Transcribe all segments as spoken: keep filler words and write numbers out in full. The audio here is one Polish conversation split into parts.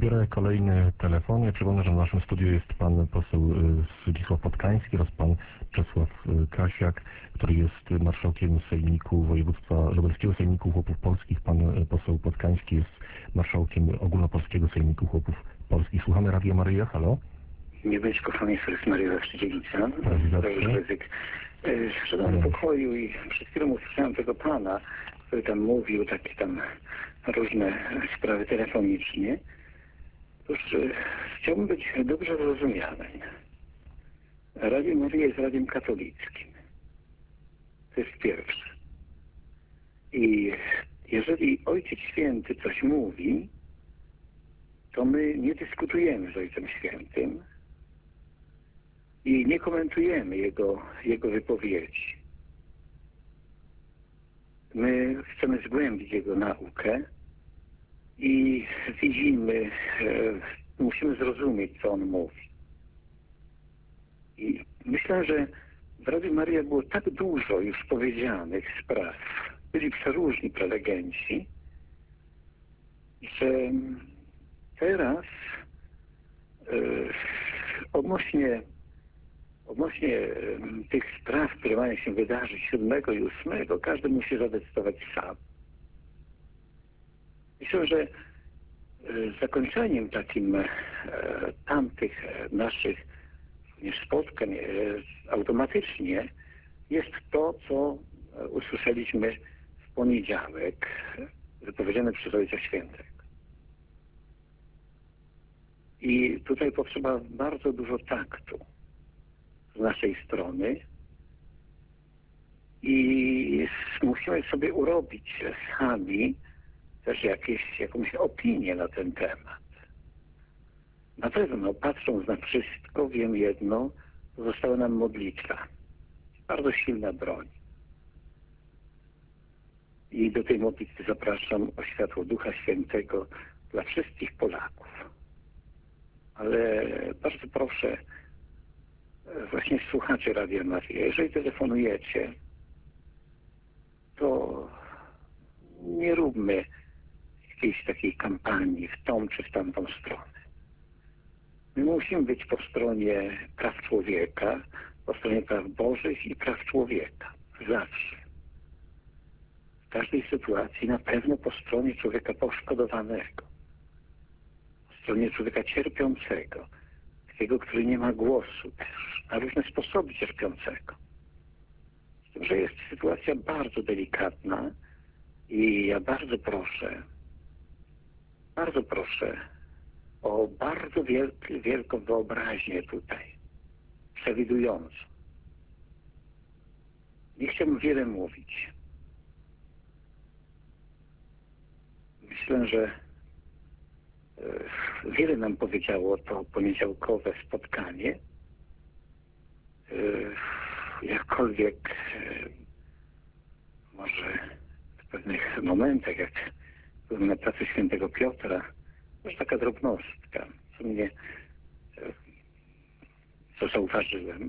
Odbiorę kolejny telefon. Ja przypomnę, że w naszym studiu jest pan poseł Zdzisław Podkański oraz pan Czesław Krasiak, który jest marszałkiem Sejmiku Województwa Lubelskiego, Sejmiku Chłopów Polskich. Pan poseł Podkański jest marszałkiem Ogólnopolskiego Sejmiku Chłopów Polskich. Słuchamy Radio Maryja. Halo? Nie bądź kochany, jest Maria Zawsze-Dziewica. Ryzyk. Wszedłem do pokoju i przed chwilą usłyszałem tego pana, który tam mówił takie tam różne sprawy telefonicznie. Otóż chciałbym być dobrze zrozumiany. Radio Maryja jest radiem katolickim. To jest pierwsze. I jeżeli Ojciec Święty coś mówi, to my nie dyskutujemy z Ojcem Świętym i nie komentujemy Jego, jego wypowiedzi. My chcemy zgłębić Jego naukę i widzimy, e, musimy zrozumieć, co On mówi. I myślę, że w Radiu Maryja było tak dużo już powiedzianych spraw, byli przeróżni prelegenci, że teraz e, odnośnie, odnośnie e, tych spraw, które mają się wydarzyć siódmego i ósmego, każdy musi zadecydować sam. Myślę, że e, zakończeniem takim e, tamtych e, naszych spotkań e, automatycznie jest to, co e, usłyszeliśmy w poniedziałek, wypowiedziane przez Ojca Świętego. I tutaj potrzeba bardzo dużo taktu z naszej strony i musimy sobie urobić sami też jakieś, jakąś opinię na ten temat. Na pewno, patrząc na wszystko, wiem jedno, została nam modlitwa. Bardzo silna broń. I do tej modlitwy zapraszam o światło Ducha Świętego dla wszystkich Polaków. Ale bardzo proszę właśnie słuchaczy Radia Maryja, jeżeli telefonujecie, to nie róbmy jakiejś takiej kampanii w tą czy w tamtą stronę. My musimy być po stronie praw człowieka, po stronie praw Bożych i praw człowieka. Zawsze. W każdej sytuacji na pewno po stronie człowieka poszkodowanego. Po stronie człowieka cierpiącego. Takiego, który nie ma głosu też. Na różne sposoby cierpiącego. Z tym, że jest sytuacja bardzo delikatna i ja bardzo proszę, bardzo proszę o bardzo wielki, wielką wyobraźnię tutaj, przewidującą. Nie chciałbym wiele mówić. Myślę, że e, wiele nam powiedziało to poniedziałkowe spotkanie. E, jakkolwiek e, może w pewnych momentach, jak byłem na pracy świętego Piotra, już taka drobnostka, co mnie, co zauważyłem.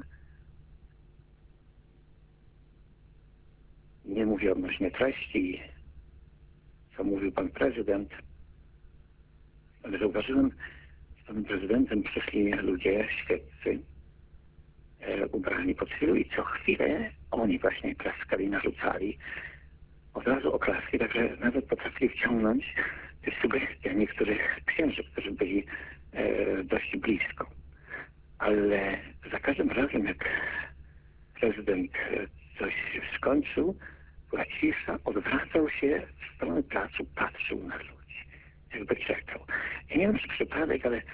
Nie mówię odnośnie treści, co mówił pan prezydent, ale zauważyłem, że z panem prezydentem przyszli ludzie świeccy, e, ubrani pod stylu i co chwilę oni właśnie klaskali, narzucali od razu oklaski, także nawet potrafili wciągnąć sugestie niektórych księży, którzy byli e, dość blisko. Ale za każdym razem, jak prezydent coś skończył, była cisza, odwracał się w stronę placu, patrzył na ludzi, jakby czekał. Ja nie wiem, czy przypadek, ale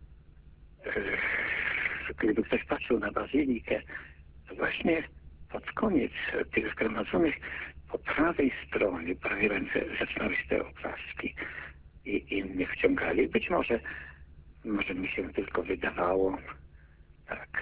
e, gdyby ktoś patrzył na bazylikę, to właśnie pod koniec tych zgromadzonych po prawej stronie, prawej ręce zaczynały się te oklaski i innych wciągali. Być może, może mi się tylko wydawało, tak.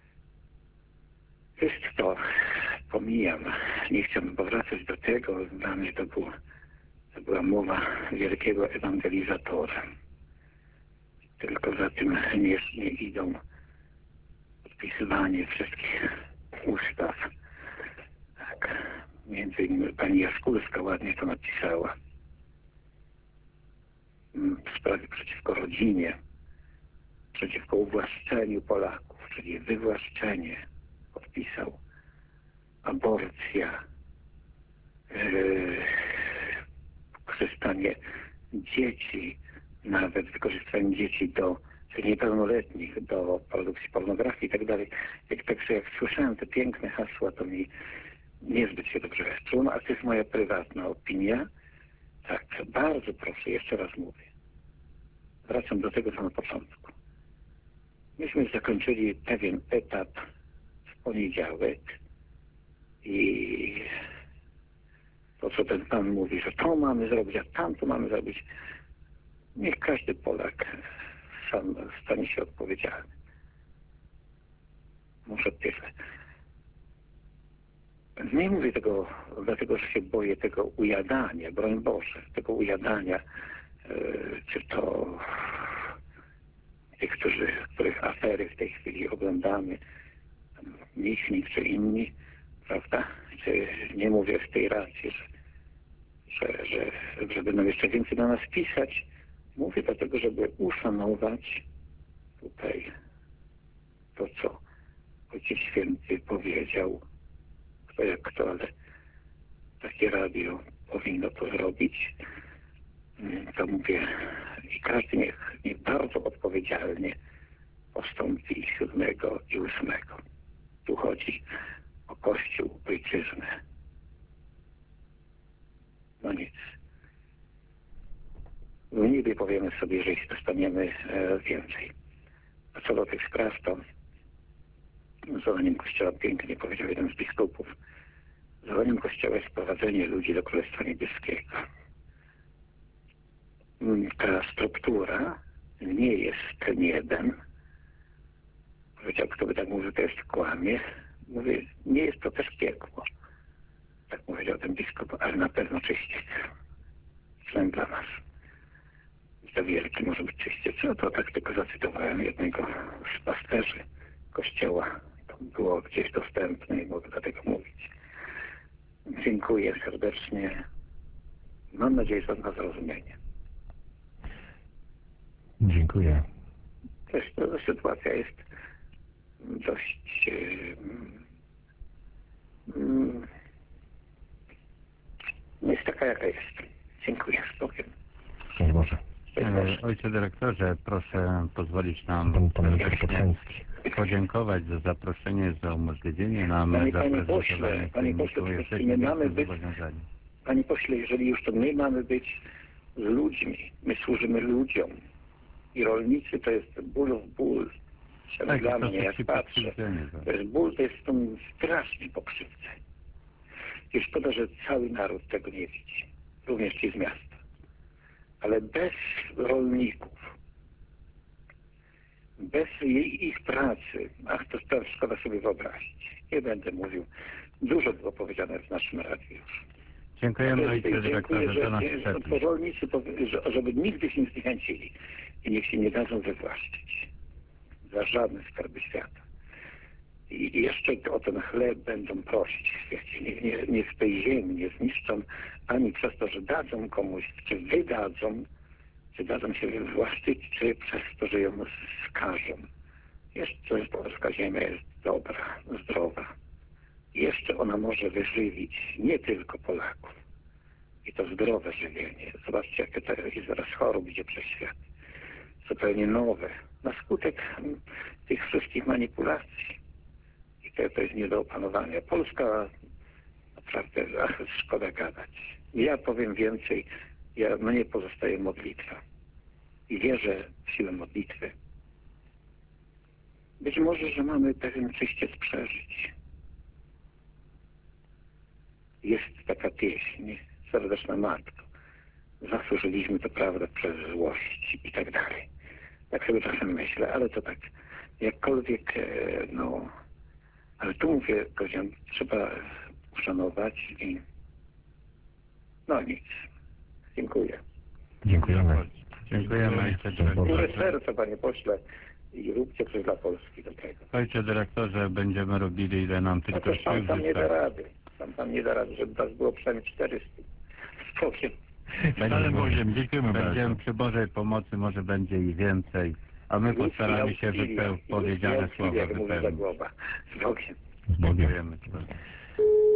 Jest to, pomijam, nie chciałbym powracać do tego, dla mnie to, było, to była mowa wielkiego ewangelizatora. Tylko za tym nie, nie idą podpisywanie wszystkich ustaw. Tak. Między innymi pani Jaskulska ładnie to napisała. mm, w sprawie przeciwko rodzinie, przeciwko uwłaszczeniu Polaków, czyli wywłaszczenie, podpisał, aborcja, yy, wykorzystanie dzieci, nawet wykorzystanie dzieci do, czyli niepełnoletnich do produkcji pornografii i tak dalej. Jak, także jak słyszałem te piękne hasła, to mi niezbyt się dobrze czułem, a to jest moja prywatna opinia. Tak, bardzo proszę, jeszcze raz mówię. Wracam do tego, co na początku. Myśmy zakończyli pewien etap w poniedziałek i to, co ten pan mówi, że to mamy zrobić, a tamto mamy zrobić, niech każdy Polak sam stanie się odpowiedzialny. Może tyle. Nie mówię tego dlatego, że się boję tego ujadania, broń Boże, tego ujadania, yy, czy to tych, którzy, których afery w tej chwili oglądamy, Michnik czy inni, prawda? Czy nie mówię w tej racji, że, że, że, że będą jeszcze więcej na nas pisać. Mówię dlatego, żeby uszanować tutaj to, co Ojciec Święty powiedział, kto jak kto, ale takie radio powinno to zrobić. To mówię i każdy niech, niech bardzo odpowiedzialnie postąpi siódmego i ósmego. Tu chodzi o Kościół, ojczyznę. No nic. W niebie powiemy sobie, że jeśli dostaniemy e, więcej. A co do tych spraw, to zadaniem Kościoła pięknie powiedział jeden z biskupów. Zadaniem Kościoła jest prowadzenie ludzi do Królestwa Niebieskiego. Ta struktura nie jest ten jeden. Powiedział, kto by tak mówił, to jest kłamie. Mówię, nie jest to też piekło. Tak powiedział ten biskup, ale na pewno czyściec. Przynajmniej dla nas. Za wielki może być czyściec. No to tak tylko zacytowałem jednego z pasterzy Kościoła. To było gdzieś dostępne i mogę dlatego mówić. Dziękuję serdecznie. Mam nadzieję, że na zrozumienie. Dziękuję. Też to sytuacja jest dość um, jest taka, jaka jest. Dziękuję. Spokojnie. Szczęść Boże. E, Ojcze dyrektorze, proszę pozwolić nam Pan, pan serdecznie Podkański. podziękować za zaproszenie, za umożliwienie nam Panie- panie zaprezentowania pośle, panie pośle, filmiku. przecież Jesteśmy nie mamy wielce być- zobowiązani. Panie pośle, jeżeli już to my mamy być z ludźmi, my służymy ludziom i rolnicy to jest ból w ból. Tak, Dla to mnie, są jak ci patrzę, pokrzywdzeni, tak. to jest ból, to jest to strasznie pokrzywdzenie. I szkoda, że cały naród tego nie widzi, również ci z miasta. Ale bez rolników, bez jej, ich pracy, ach, to, to szkoda sobie wyobrazić. Nie będę mówił. Dużo było powiedziane w naszym radiu już. Dziękujemy Ale Ojcze dziękuję, dyrektorze, że, to nas że, że szczepi. rolnicy, powie- że- żeby nigdy się nie zniechęcili i niech się nie dadzą wywłaszczyć za żadne skarby świata. I jeszcze o ten chleb będą prosić w świecie. Niech, nie, niech tej ziemi nie zniszczą ani przez to, że dadzą komuś, czy wydadzą, czy dadzą się wywłaszczyć, czy przez to, że ją skażą. Jeszcze polska ziemia jest dobra, zdrowa. Jeszcze ona może wyżywić nie tylko Polaków. I to zdrowe żywienie. Zobaczcie, jakie to jest zaraz chorób idzie przez świat. Zupełnie nowe. Na skutek mm, tych wszystkich manipulacji. I to, to jest nie do opanowania. Polska naprawdę, ach, szkoda gadać. Ja powiem więcej. Ja, mnie pozostaje modlitwa. I wierzę w siłę modlitwy. Być może, że mamy pewien czyściec przeżyć. Jest taka pieśń, Serdeczna Matko. Zasłużyliśmy, to prawda, przez złość i tak dalej. Tak sobie czasem myślę, ale to tak, jakkolwiek, e, no, ale tu mówię, powiedziałem, trzeba uszanować i no nic. Dziękuję. Dziękujemy. Dziękujemy Ojcze Szczęść Górę Boże. dyrektorze. serca, panie pośle, i róbcie coś dla Polski do tego. Ojcze dyrektorze, będziemy robili ile nam tylko Chociaż pan sił tam nie da wystarczy. rady. Pan tam nie da rady, żeby nas było przynajmniej czterysta. Spokojnie. Będziemy, Bogiem, dziękujemy będziemy bardzo. przy Bożej pomocy, może będzie i więcej, a my postaramy się wypeł, powiedziane słowa jak mówi wypełnić. Zagłoba. Z Bogiem. Z Bogiem. Dziękujemy.